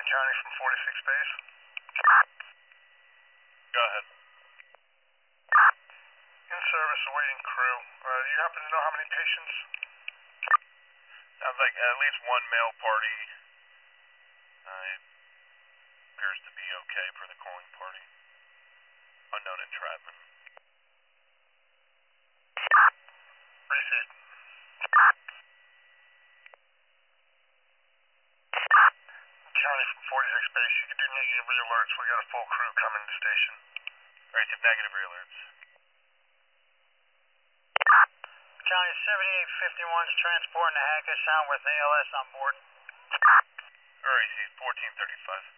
County from 46 base. Go ahead. In service, awaiting crew. Do you happen to know how many patients? Sounds like at least one male party. Appears to be okay for the calling party. Unknown entrapment. Received. County from 46 base, you can do negative re-alerts. We got a full crew coming to station. Receive negative re-alerts. County 7851's transporting the Hacker Sound with ALS on board. Receive 1435.